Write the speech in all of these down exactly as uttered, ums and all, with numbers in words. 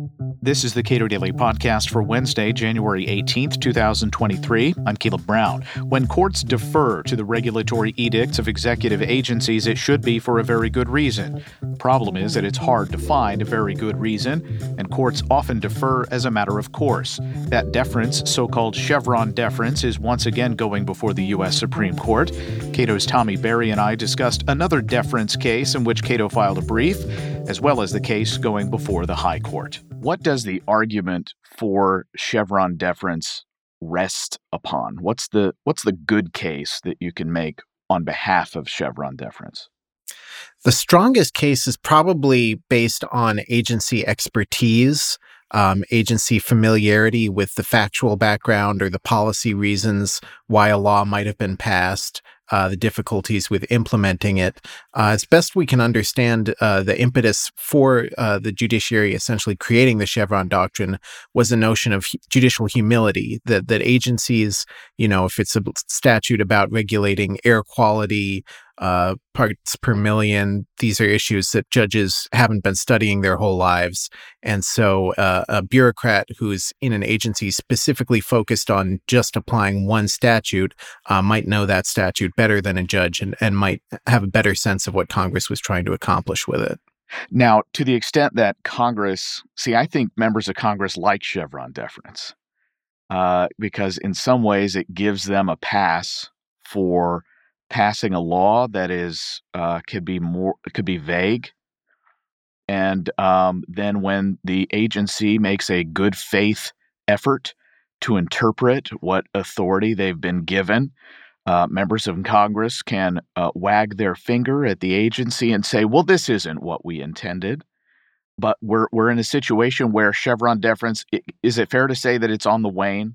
This is the Cato Daily Podcast for Wednesday, January eighteenth, twenty twenty-three. I'm Caleb Brown. When courts defer to the regulatory edicts of executive agencies, it should be for a very good reason. The problem is that it's hard to find a very good reason, and courts often defer as a matter of course. That deference, so-called Chevron deference, is once again going before the U S Supreme Court. Cato's Tommy Berry and I discussed another deference case in which Cato filed a brief, as well as the case going before the High Court. What does the argument for Chevron deference rest upon? What's the what's the good case that you can make on behalf of Chevron deference? The strongest case is probably based on agency expertise, um, agency familiarity with the factual background or the policy reasons why a law might have been passed, uh, the difficulties with implementing it. Uh, as best we can understand, uh, the impetus for uh, the judiciary essentially creating the Chevron doctrine was the notion of hu- judicial humility, that, that agencies, you know, if it's a statute about regulating air quality, uh, parts per million, these are issues that judges haven't been studying their whole lives. And so uh, a bureaucrat who's in an agency specifically focused on just applying one statute uh, might know that statute better than a judge and, and might have a better sense of what Congress was trying to accomplish with it. Now, to the extent that Congress, see, I think members of Congress like Chevron deference uh, because in some ways it gives them a pass for passing a law that is uh, could be more could be vague, and um, then when the agency makes a good faith effort to interpret what authority they've been given, uh, members of Congress can uh, wag their finger at the agency and say, "Well, this isn't what we intended." But we're we're in a situation where Chevron deference, is it fair to say that it's on the wane?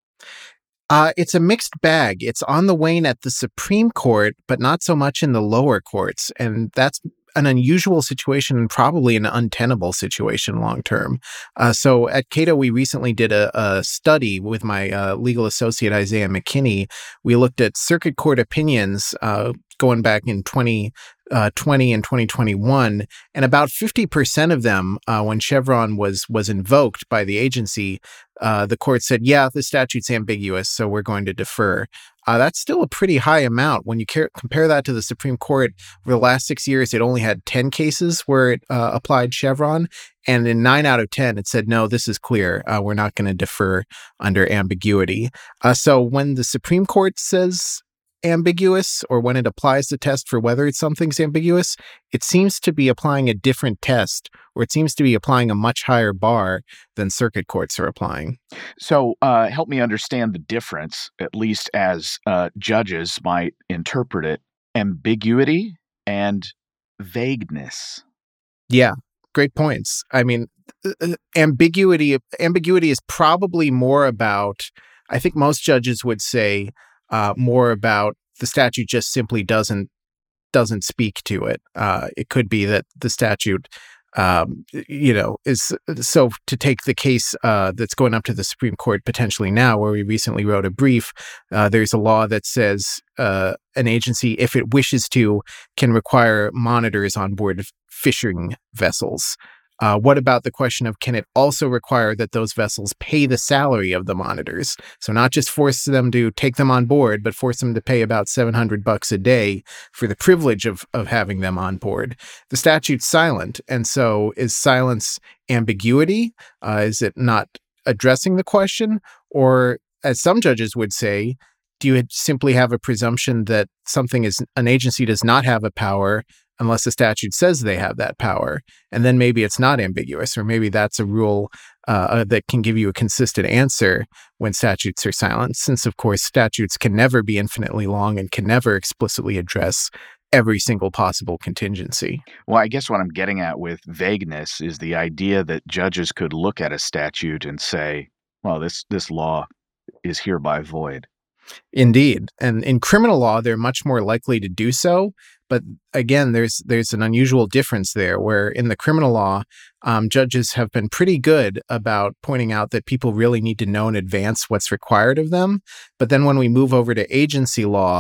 Uh, it's a mixed bag. It's on the wane at the Supreme Court, but not so much in the lower courts. And that's an unusual situation and probably an untenable situation long term. Uh, so at Cato, we recently did a, a study with my uh, legal associate, Isaiah McKinney. We looked at circuit court opinions uh, going back in twenty twenty and twenty twenty-one, and about fifty percent of them, uh, when Chevron was was invoked by the agency, uh, the court said, yeah, the statute's ambiguous, so we're going to defer. Uh, that's still a pretty high amount. When you care, compare that to the Supreme Court, over the last six years, it only had ten cases where it uh, applied Chevron, and in nine out of ten, it said, no, this is clear. Uh, we're not going to defer under ambiguity. Uh, so when the Supreme Court says ambiguous, or when it applies the test for whether something's ambiguous, it seems to be applying a different test, or it seems to be applying a much higher bar than circuit courts are applying. So uh, help me understand the difference, at least as uh, judges might interpret it, ambiguity and vagueness. Yeah, great points. I mean, uh, ambiguity, ambiguity is probably more about, I think most judges would say, Uh, more about the statute just simply doesn't doesn't speak to it. Uh, it could be that the statute, um, you know, is so. To take the case uh, that's going up to the Supreme Court potentially now, where we recently wrote a brief, uh, there's a law that says uh, an agency, if it wishes to, can require monitors on board fishing vessels. Uh, what about the question of, can it also require that those vessels pay the salary of the monitors? So not just force them to take them on board, but force them to pay about seven hundred bucks a day for the privilege of, of having them on board. The statute's silent. And so is silence ambiguity? Uh, is it not addressing the question? Or, as some judges would say, do you simply have a presumption that something is, an agency does not have a power unless the statute says they have that power? And then maybe it's not ambiguous, or maybe that's a rule uh, that can give you a consistent answer when statutes are silent, since, of course, statutes can never be infinitely long and can never explicitly address every single possible contingency. Well, I guess what I'm getting at with vagueness is the idea that judges could look at a statute and say, well, this, this law is hereby void. Indeed. And in criminal law, they're much more likely to do so. But again, there's there's an unusual difference there, where in the criminal law, um, judges have been pretty good about pointing out that people really need to know in advance what's required of them. But then when we move over to agency law,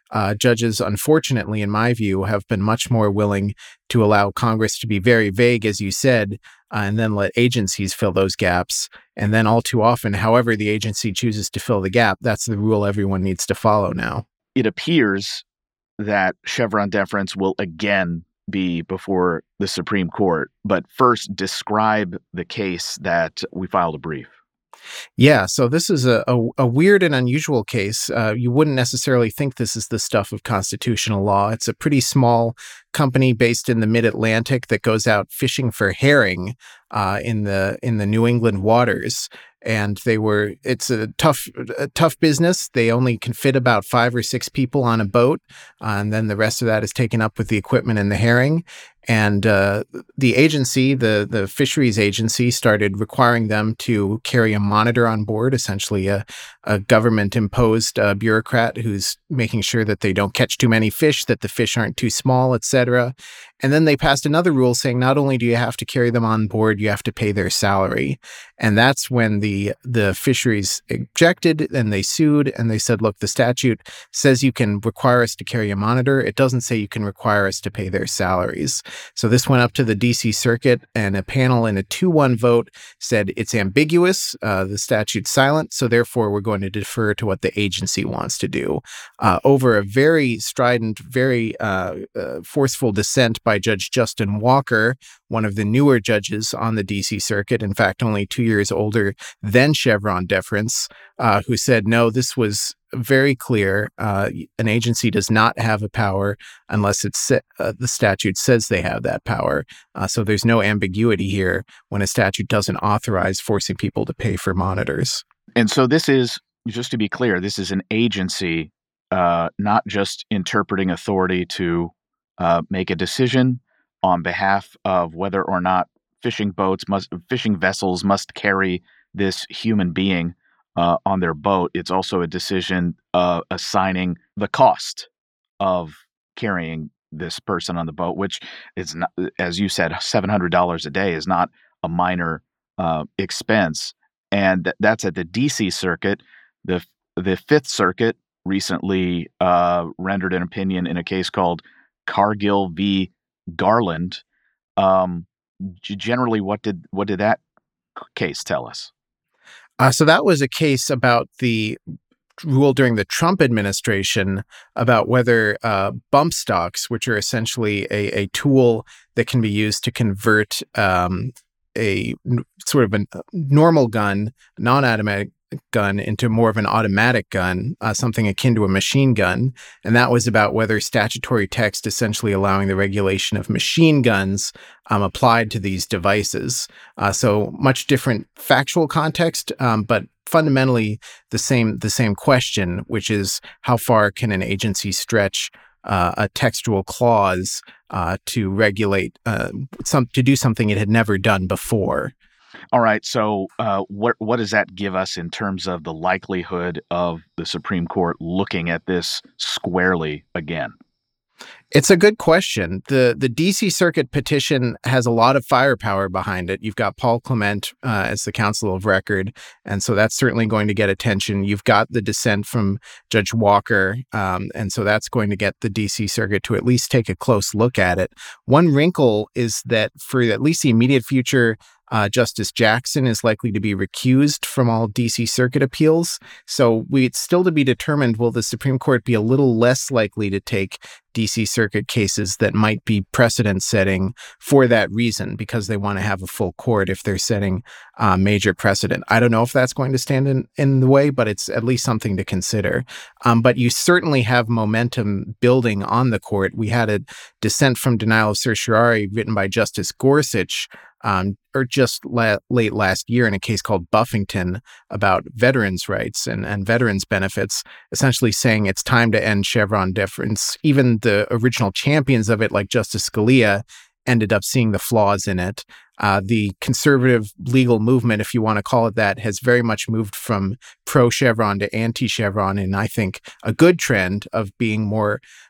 Uh, judges, unfortunately, in my view, have been much more willing to allow Congress to be very vague, as you said, uh, and then let agencies fill those gaps. And then all too often, however the agency chooses to fill the gap, that's the rule everyone needs to follow now. It appears that Chevron deference will again be before the Supreme Court. But first, describe the case that we filed a brief. Yeah, so this is a, a, a weird and unusual case. Uh, you wouldn't necessarily think this is the stuff of constitutional law. It's a pretty small company based in the mid-Atlantic that goes out fishing for herring uh, in the in the New England waters. And they were, it's a tough, a tough business. They only can fit about five or six people on a boat. Uh, and then the rest of that is taken up with the equipment and the herring. And uh, the agency, the, the fisheries agency, started requiring them to carry a monitor on board, essentially a, a government-imposed uh, bureaucrat who's making sure that they don't catch too many fish, that the fish aren't too small, et cetera. And then they passed another rule saying not only do you have to carry them on board, you have to pay their salary. And that's when the the fisheries objected and they sued and they said, look, the statute says you can require us to carry a monitor. It doesn't say you can require us to pay their salaries. So this went up to the D C Circuit, and a panel in a two one vote said it's ambiguous. Uh, the statute's silent, so therefore we're going to defer to what the agency wants to do. Uh, over a very strident, very uh, uh, forceful dissent by Judge Justin Walker, one of the newer judges on the D C Circuit, in fact, only two years older than Chevron deference, uh, who said, no, this was very clear. Uh, an agency does not have a power unless it's uh, the statute says they have that power. Uh, so there's no ambiguity here when a statute doesn't authorize forcing people to pay for monitors. And so this is, just to be clear, this is an agency, uh, not just interpreting authority to uh, make a decision on behalf of whether or not fishing boats must, fishing vessels must carry this human being Uh, on their boat. It's also a decision uh, assigning the cost of carrying this person on the boat, which is, not, as you said, seven hundred dollars a day is not a minor uh, expense. And th- that's at the D C Circuit. The the Fifth Circuit recently uh, rendered an opinion in a case called Cargill v. Garland. Um, g- generally, what did what did that case tell us? Uh, so that was a case about the rule during the Trump administration about whether uh, bump stocks, which are essentially a, a tool that can be used to convert um, a sort of a normal gun, non-automatic gun, into more of an automatic gun, uh, something akin to a machine gun. And that was about whether statutory text essentially allowing the regulation of machine guns um, applied to these devices. Uh, so much different factual context, um, but fundamentally the same the same question, which is how far can an agency stretch uh, a textual clause uh, to regulate uh, some to do something it had never done before. All right. So uh, what what does that give us in terms of the likelihood of the Supreme Court looking at this squarely again? It's a good question. The the D C Circuit petition has a lot of firepower behind it. You've got Paul Clement uh, as the counsel of record, and so that's certainly going to get attention. You've got the dissent from Judge Walker, um, and so that's going to get the D C Circuit to at least take a close look at it. One wrinkle is that for at least the immediate future, Uh, Justice Jackson is likely to be recused from all D C Circuit appeals. So we, it's still to be determined, will the Supreme Court be a little less likely to take D C Circuit cases that might be precedent-setting for that reason, because they want to have a full court if they're setting uh, major precedent. I don't know if that's going to stand in, in the way, but it's at least something to consider. Um, but you certainly have momentum building on the court. We had a dissent from denial of certiorari written by Justice Gorsuch Um, or just la- late last year in a case called Buffington about veterans' rights and, and veterans' benefits, essentially saying it's time to end Chevron deference. Even the original champions of it, like Justice Scalia, ended up seeing the flaws in it. Uh, the conservative legal movement, if you want to call it that, has very much moved from pro-Chevron to anti-Chevron, and I think a good trend of being more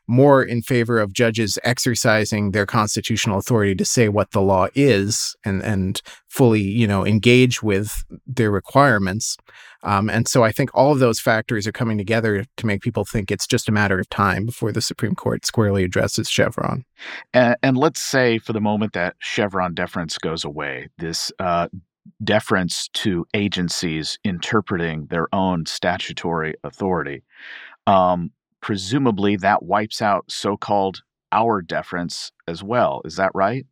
more in favor of judges exercising their constitutional authority to say what the law is and, and fully, you know, engage with their requirements. Um, and so I think all of those factors are coming together to make people think it's just a matter of time before the Supreme Court squarely addresses Chevron. And, and let's say for the moment that Chevron deference goes away, this uh, deference to agencies interpreting their own statutory authority. Um, presumably that wipes out so-called our deference as well. Is that right?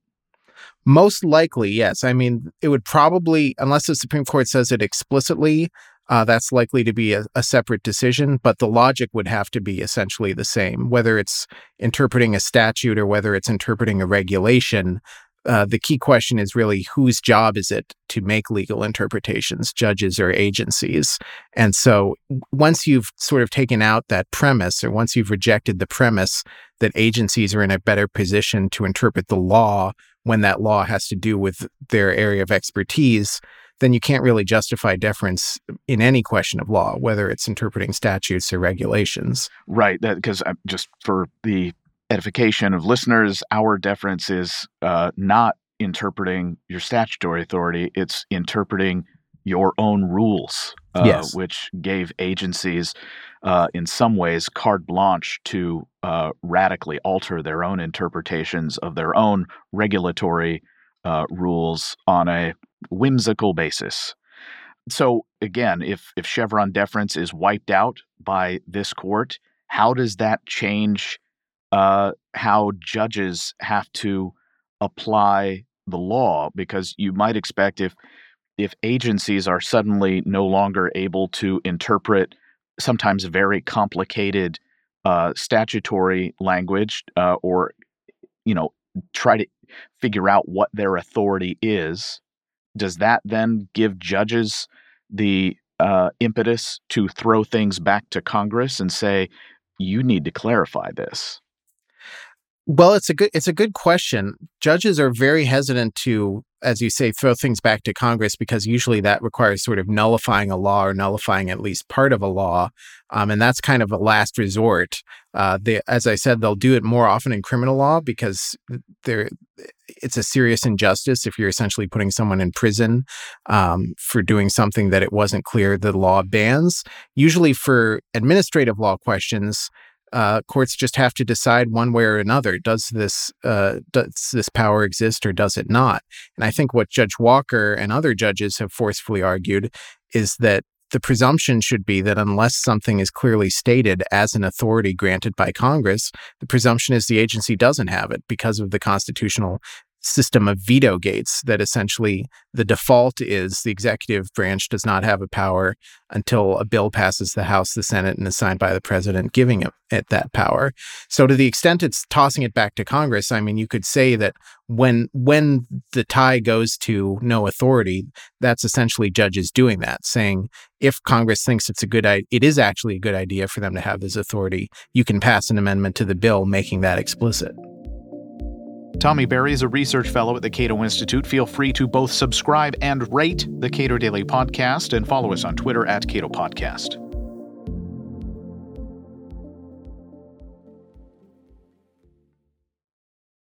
Most likely, yes. I mean, it would probably, unless the Supreme Court says it explicitly, uh, that's likely to be a, a separate decision, but the logic would have to be essentially the same. Whether it's interpreting a statute or whether it's interpreting a regulation, uh, the key question is really whose job is it to make legal interpretations, judges or agencies? And so once you've sort of taken out that premise, or once you've rejected the premise that agencies are in a better position to interpret the law when that law has to do with their area of expertise, then you can't really justify deference in any question of law, whether it's interpreting statutes or regulations. Right, because just for the edification of listeners, our deference is uh, not interpreting your statutory authority, it's interpreting your own rules, uh, yes. which gave agencies, uh, in some ways, carte blanche to uh, radically alter their own interpretations of their own regulatory uh, rules on a whimsical basis. So again, if if Chevron deference is wiped out by this court, how does that change uh, how judges have to apply the law? Because you might expect if if agencies are suddenly no longer able to interpret sometimes very complicated uh, statutory language uh, or, you know, try to figure out what their authority is, does that then give judges the uh, impetus to throw things back to Congress and say, you need to clarify this? Well, it's a good it's a good question. Judges are very hesitant to, as you say, throw things back to Congress because usually that requires sort of nullifying a law or nullifying at least part of a law, um, and that's kind of a last resort. Uh, they, as I said, they'll do it more often in criminal law because they're, it's a serious injustice if you're essentially putting someone in prison um, for doing something that it wasn't clear the law bans. Usually for administrative law questions, Uh, courts just have to decide one way or another. Does this uh, does this power exist or does it not? And I think what Judge Walker and other judges have forcefully argued is that the presumption should be that unless something is clearly stated as an authority granted by Congress, the presumption is the agency doesn't have it because of the constitutional system of veto gates, that essentially the default is the executive branch does not have a power until a bill passes the House, the Senate, and is signed by the president, giving it, it that power. So to the extent it's tossing it back to Congress, I mean, you could say that when when the tie goes to no authority, that's essentially judges doing that, saying if Congress thinks it's a good idea, it is actually a good idea for them to have this authority, you can pass an amendment to the bill making that explicit. Tommy Berry is a research fellow at the Cato Institute. Feel free to both subscribe and rate the Cato Daily Podcast and follow us on Twitter at Cato Podcast.